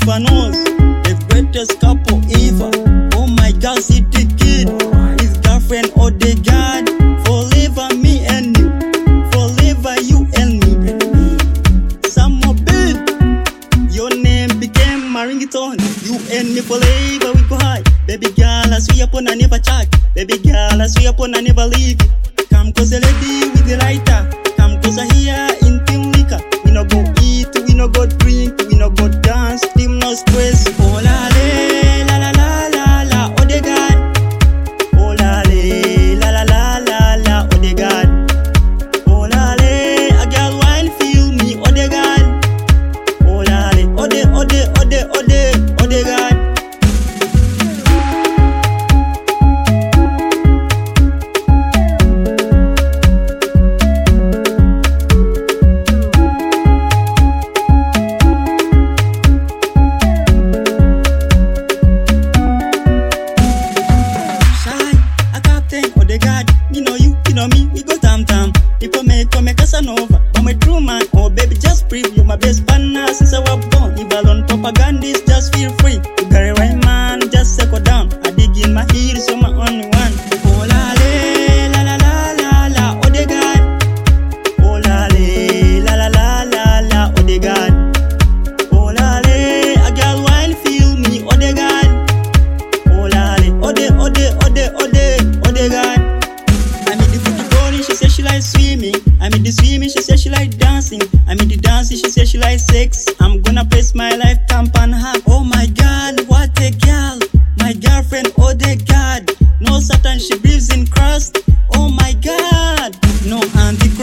never knows. The greatest couple ever. Oh my God, see the kid. His girlfriend, oh the God. Forever me and you. Forever you and me. Some more babe. Your name became my ringtone. You and me forever we go high. Baby girl, I swear upon I never chat. Baby girl, I swear upon I never leave you. Come closer, lady with the lighter. Come closer here in team liquor. We no go eat, we no go drink, we no go dance, team no stress. Oh la la la la la la, oh the God. Oh la la la la la la, oh the God. Oh la la, a girl wine feel me, oh the God. Oh la la, oh the, oh the, oh the, oh the, oh the God. Me, we go tam. People make Casanova. But my true man, oh baby, just breathe. You're my best partner since I was born. If alone propagandist, just feel free. You got it right, man, just settle down. I dig in my heels, you're my only one. Oh la la la la la la, oh the God. Oh la la la la la la, oh the God. Oh la la, a girl wine feel me, oh the God. Oh la la, oh the, oh the, oh the, oh the, oh the God. She said she like swimming. I'm in the swimming, she said she like dancing. I'm in the dancing, she said she like sex. I'm gonna place my life camp on her. Oh my God, what a girl. My girlfriend, oh the God. No Satan, she believes in Christ. Oh my God. No auntie